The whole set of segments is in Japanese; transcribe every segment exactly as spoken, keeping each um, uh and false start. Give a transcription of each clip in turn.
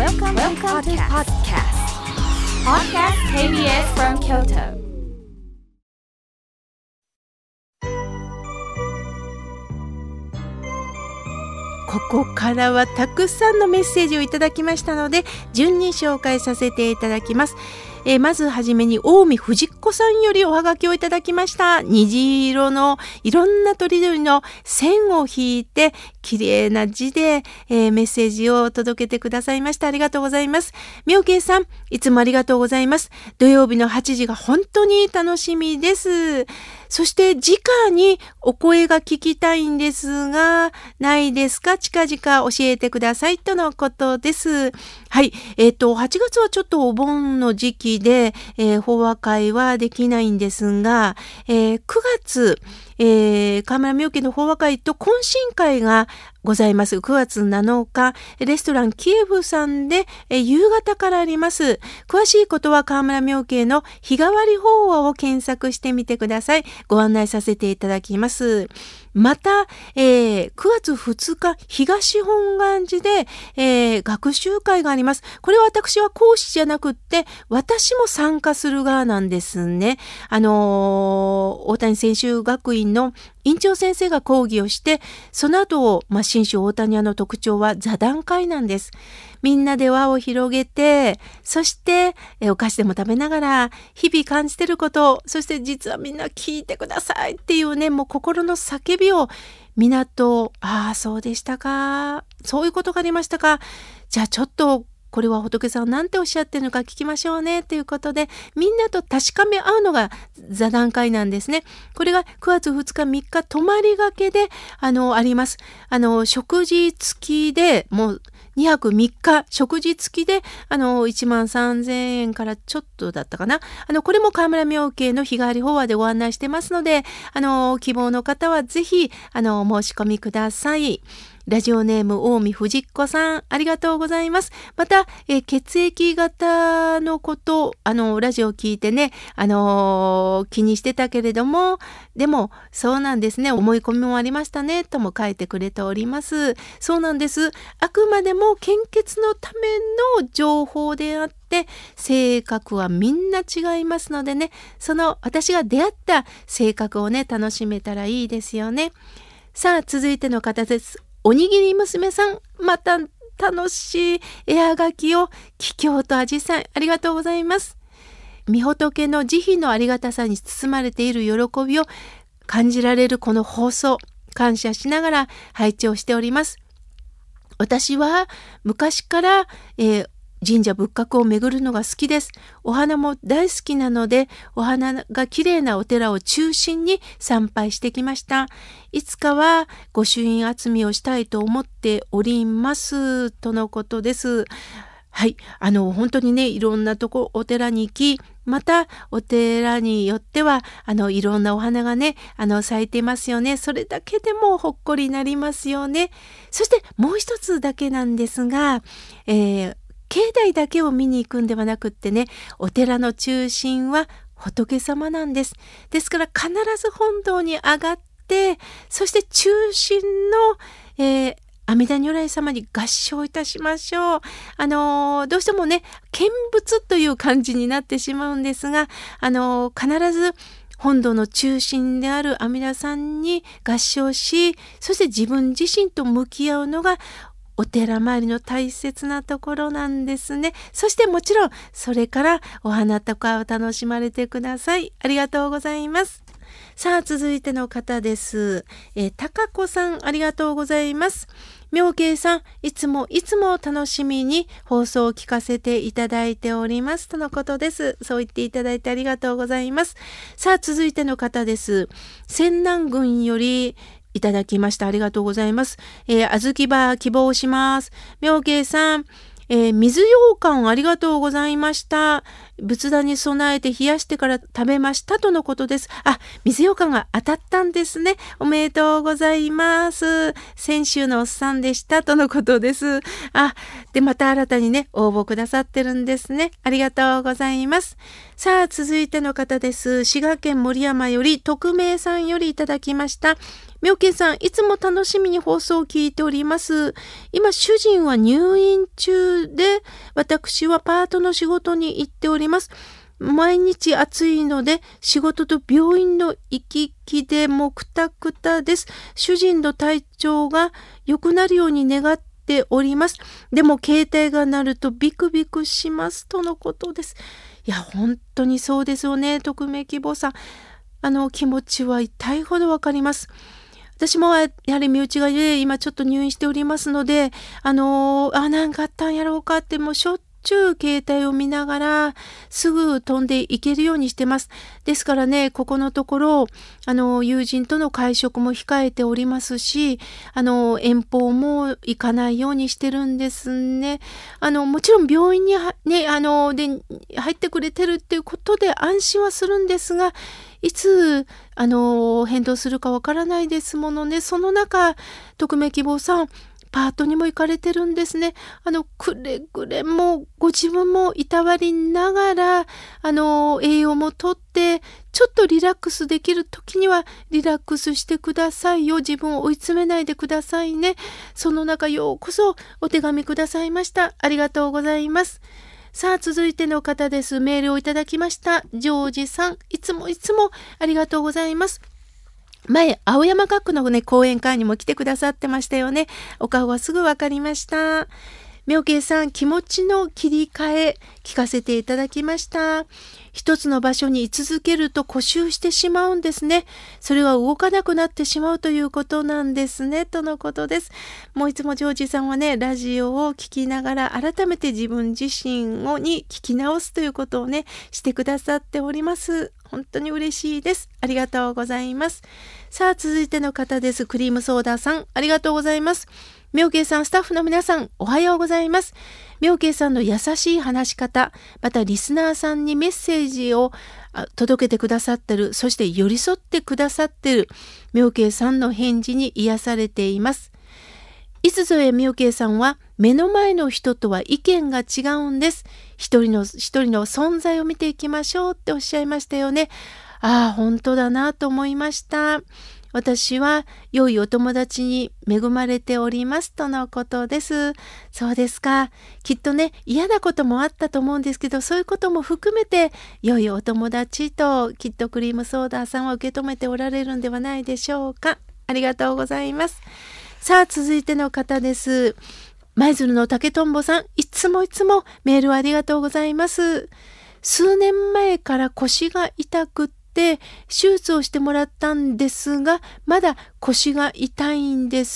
Welcome, Welcome to podcast. Podcast ケービーエス from Kyoto. ここからはたくさんのメッセージをいただきましたので、順に紹介させていただきます。えー、まずはじめに近江藤子さんよりおはがきをいただきました。虹色のいろんなとりどりの線を引いて綺麗な字で、えー、メッセージを届けてくださいました。ありがとうございます。妙慶さん、いつもありがとうございます。土曜日のはちじが本当に楽しみです。そして直にお声が聞きたいんですが、ないですか？近々教えてくださいとのことです。はい。えっと、はちがつはちょっとお盆の時期で、えー、法話会はできないんですが、えー、くがつ、えー、河村妙慶の法話会と懇親会がございます。くがつなのか、レストランキエフさんで、えー、夕方からあります。詳しいことは河村妙慶の日替わり法話を検索してみてください。ご案内させていただきます。また、えー、くがつふつか、東本願寺で、えー、学習会があります。これは私は講師じゃなくって、私も参加する側なんですね。あのー、大谷専修学院の院長先生が講義をして、その後、まあ、信州大谷屋の特徴は座談会なんです。みんなで輪を広げて、そしてえお菓子でも食べながら日々感じてること、そして実はみんな聞いてくださいっていうね、もう心の叫びを皆と、ああそうでしたか、そういうことがありましたか、じゃあちょっとこれは仏さんなんておっしゃってるのか聞きましょうねということで、みんなと確かめ合うのが座談会なんですね。これがくがつふつかみっか泊まりがけであのあります。あの食事付きでもうにはくみっか食事付きであのいちまんさんぜんえんからちょっとだったかな。あのこれも河村妙慶の日替わり法話でご案内してますので、あの希望の方はぜひあの申し込みください。ラジオネーム近江藤子さん、ありがとうございます。また、えー、血液型のことあのラジオを聞いてね、あのー、気にしてたけれども、でもそうなんですね、思い込みもありましたねとも書いてくれております。そうなんです。あくまでも献血のための情報であって、性格はみんな違いますのでね、その私が出会った性格をね楽しめたらいいですよね。さあ続いての方です。おにぎり娘さん、また楽しい絵はがきを桔梗と紫陽花、ありがとうございます。御仏の慈悲のありがたさに包まれている喜びを感じられるこの放送、感謝しながら拝聴しております。私は昔から、えー神社仏閣を巡るのが好きです。お花も大好きなので、お花が綺麗なお寺を中心に参拝してきました。いつかは御朱印集めをしたいと思っておりますとのことです。はい、あの本当にね、いろんなとこお寺に行き、またお寺によってはあのいろんなお花がねあの咲いてますよね。それだけでもほっこりなりますよね。そしてもう一つだけなんですが、えー境内だけを見に行くんではなくってね、お寺の中心は仏様なんです。ですから必ず本堂に上がって、そして中心の、えー、阿弥陀如来様に合掌いたしましょう。あのー、どうしてもね、見物という感じになってしまうんですが、あのー、必ず本堂の中心である阿弥陀さんに合掌し、そして自分自身と向き合うのがお寺参りの大切なところなんですね。そしてもちろんそれからお花とかを楽しまれてください。ありがとうございます。さあ続いての方です。えー、高子さん、ありがとうございます。妙慶さん、いつもいつも楽しみに放送を聞かせていただいておりますとのことです。そう言っていただいてありがとうございます。さあ続いての方です。泉南郡よりいただきました。ありがとうございます。えー、あずきバー希望します。妙慶さん、えー、水羊羹ありがとうございました。 仏壇に備えて冷やしてから食べましたとのことです。あ、水ようかんが当たったんですね。おめでとうございます。先週のおっさんでしたとのことです。あ、で、また新たにね、応募くださってるんですね。ありがとうございます。さあ、続いての方です。滋賀県守山より、匿名さんよりいただきました。妙見さん、いつも楽しみに放送を聞いております。今、主人は入院中で、私はパートの仕事に行っております。毎日暑いので、仕事と病院の行き来でもくたくたです。主人の体調が良くなるように願っております。でも、携帯が鳴るとビクビクします。とのことです。いや、本当にそうですよね。匿名希望さん。あの、気持ちは痛いほどわかります。私もやはり身内がね、今ちょっと入院しておりますので、あのー、あ、なんかあったんやろうかって、もうしょっちゅう携帯を見ながら、すぐ飛んでいけるようにしてます。ですからね、ここのところ、あの、友人との会食も控えておりますし、あの、遠方も行かないようにしてるんですね。あの、もちろん病院にね、あの、で、入ってくれてるっていうことで安心はするんですが、いつ、あの、変動するかわからないですものね。その中、匿名希望さん、パートにも行かれてるんですね。あの、くれぐれもご自分もいたわりながら、あの、栄養もとって、ちょっとリラックスできる時にはリラックスしてくださいよ。自分を追い詰めないでくださいね。その中、ようこそお手紙くださいました。ありがとうございます。さあ、続いての方です。メールをいただきました。ジョージさん、いつもいつもありがとうございます。前、青山学区のね、講演会にも来てくださってましたよね。お顔はすぐわかりました。妙慶さん、気持ちの切り替え、聞かせていただきました。一つの場所に居続けると固執してしまうんですね。それは動かなくなってしまうということなんですね。とのことです。もういつもジョージさんはね、ラジオを聞きながら改めて自分自身をに聞き直すということをね、してくださっております。本当に嬉しいです。ありがとうございます。さあ、続いての方です。クリームソーダさん、ありがとうございます。妙慶さん、スタッフの皆さん、おはようございます。妙慶さんの優しい話し方、またリスナーさんにメッセージを届けてくださってる、そして寄り添ってくださってる、妙慶さんの返事に癒されています。いつぞや妙慶さんは、目の前の人とは意見が違うんです。一人の、一人の存在を見ていきましょうっておっしゃいましたよね。ああ、本当だなと思いました。私は良いお友達に恵まれておりますとのことです。そうですか。きっとね、嫌なこともあったと思うんですけど、そういうことも含めて良いお友達ときっとクリームソーダさんは受け止めておられるんではないでしょうか。ありがとうございます。さあ、続いての方です。舞鶴の竹とんぼさん、いつもいつもメールありがとうございます。数年前から腰が痛くて手術をしてもらったんですが、まだ腰が痛いんです。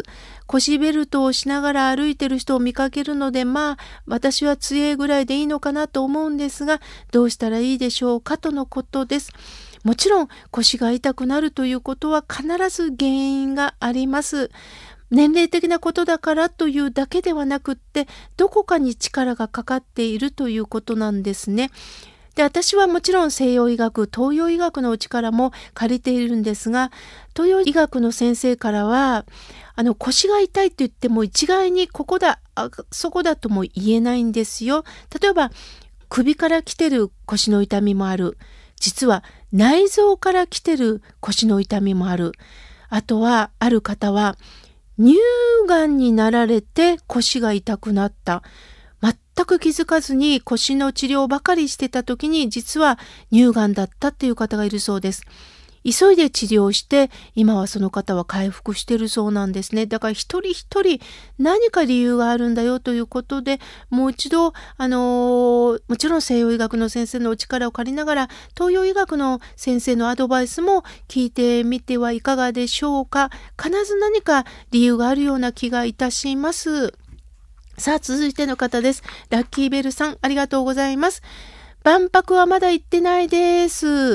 腰ベルトをしながら歩いてる人を見かけるので、まあ私は杖ぐらいでいいのかなと思うんですが、どうしたらいいでしょうかとのことです。もちろん腰が痛くなるということは必ず原因があります。年齢的なことだからというだけではなくって、どこかに力がかかっているということなんですね。で、私はもちろん西洋医学、東洋医学のお力も借りているんですが、東洋医学の先生からは、あの腰が痛いと言っても一概にここだ、あそこだとも言えないんですよ。例えば、首から来てる腰の痛みもある。実は内臓から来てる腰の痛みもある。あとは、ある方は、乳がんになられて腰が痛くなった。全く気づかずに腰の治療ばかりしてた時に実は乳がんだったっていう方がいるそうです。急いで治療して今はその方は回復しているそうなんですね。だから一人一人何か理由があるんだよということで、もう一度あのー、もちろん西洋医学の先生のお力を借りながら東洋医学の先生のアドバイスも聞いてみてはいかがでしょうか。必ず何か理由があるような気がいたします。さあ、続いての方です。ラッキーベルさん、ありがとうございます。万博はまだ行ってないです。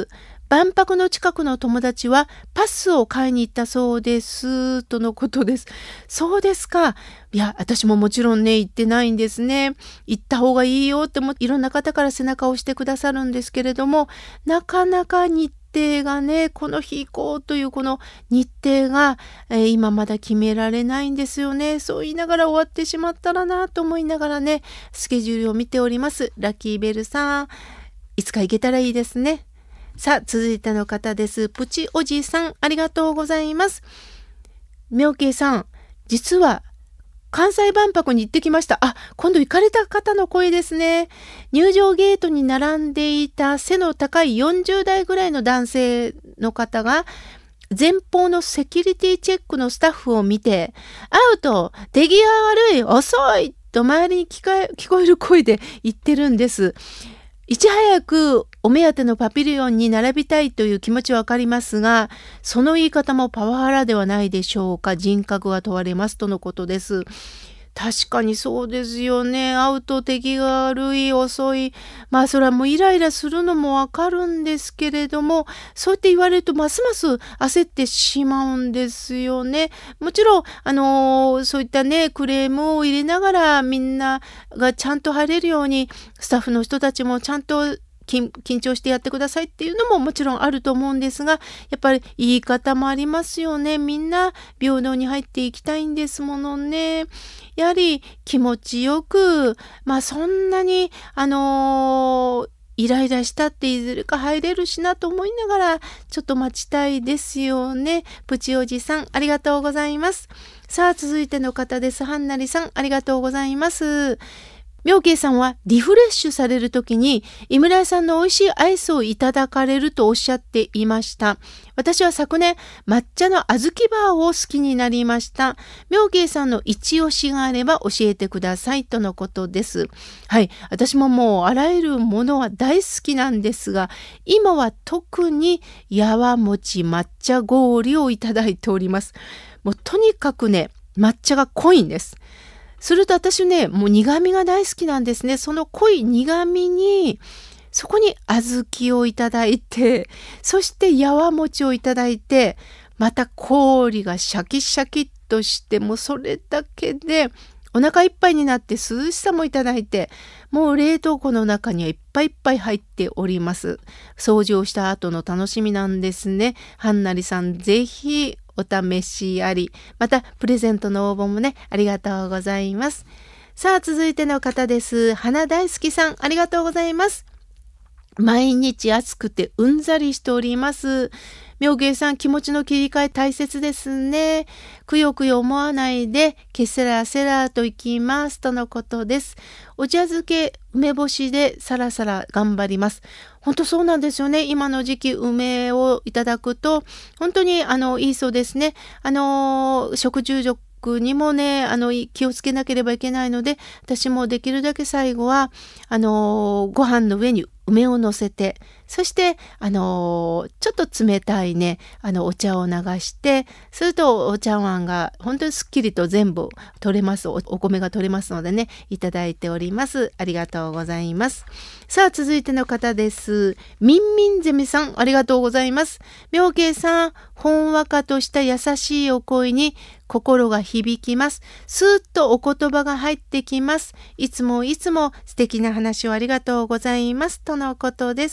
万博の近くの友達はパスを買いに行ったそうですとのことです。そうですか。いや、私ももちろんね、行ってないんですね。行った方がいいよってもいろんな方から背中を押してくださるんですけれども、なかなか日程がね、この日行こうというこの日程が、えー、今まだ決められないんですよね。そう言いながら終わってしまったらなと思いながらね、スケジュールを見ております。ラッキーベルさん、いつか行けたらいいですね。さあ、続いての方です。プチおじさん、ありがとうございます。妙慶さん、実は関西万博に行ってきました。あ、今度行かれた方の声ですね。入場ゲートに並んでいた背の高いよんじゅう代ぐらいの男性の方が、前方のセキュリティチェックのスタッフを見て、アウト、手際悪い、遅いと周りに聞こえ、聞こえる声で言ってるんです。いち早くお目当てのパビリオンに並びたいという気持ちはわかりますが、その言い方もパワハラではないでしょうか。人格が問われますとのことです。確かにそうですよね。アウト、手際が悪い、遅い。まあそれはもうイライラするのもわかるんですけれども、そうやって言われるとますます焦ってしまうんですよね。もちろん、あのー、そういったね、クレームを入れながらみんながちゃんと入れるように、スタッフの人たちもちゃんと緊張してやってくださいっていうのももちろんあると思うんですが、やっぱり言い方もありますよね。みんな平等に入っていきたいんですものね。やはり気持ちよく、まあそんなにあのー、イライラしたっていずれか入れるしなと思いながらちょっと待ちたいですよね。プチおじさん、ありがとうございます。さあ続いての方です。はんなりさん、ありがとうございます。妙慶さんはリフレッシュされるときに井村屋さんの美味しいアイスをいただかれるとおっしゃっていました。私は昨年抹茶の小豆バーを好きになりました。妙慶さんの一押しがあれば教えてくださいとのことです。はい、私ももうあらゆるものは大好きなんですが、今は特にやわもち抹茶氷をいただいております。もうとにかくね、抹茶が濃いんです。すると私ね、もう苦味が大好きなんですね。その濃い苦味に、そこに小豆をいただいて、そしてやわ餅をいただいて、また氷がシャキシャキっとして、もうそれだけでお腹いっぱいになって涼しさもいただいて、もう冷凍庫の中にはいっぱいいっぱい入っております。掃除をした後の楽しみなんですね。はんなりさん、ぜひお試しあり。またプレゼントの応募もね、ありがとうございます。さあ続いての方です。花大好きさん、ありがとうございます。毎日暑くてうんざりしております。妙慶さん、気持ちの切り替え大切ですね。くよくよ思わないでケセラセラといきますとのことです。お茶漬け梅干しでさらさら頑張ります。本当そうなんですよね。今の時期梅をいただくと本当にあのいいそうですね。あの食中毒にもね、あの気をつけなければいけないので、私もできるだけ最後はあのご飯の上に梅を乗せて、そしてあのちょっと冷たいね、あのお茶を流して、するとお茶碗が本当にすっきりと全部取れます。お、お米が取れますのでね、いただいております。ありがとうございます。さあ続いての方です。みんみんゼミさん、ありがとうございます。妙慶さん、ほんわかとした優しいお声に心が響きます。スーッとお言葉が入ってきます。いつもいつも素敵な話をありがとうございますとのことです。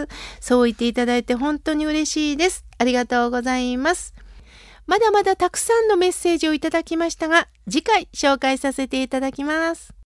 そう言っていただいて本当に嬉しいです。ありがとうございます。まだまだたくさんのメッセージをいただきましたが、次回紹介させていただきます。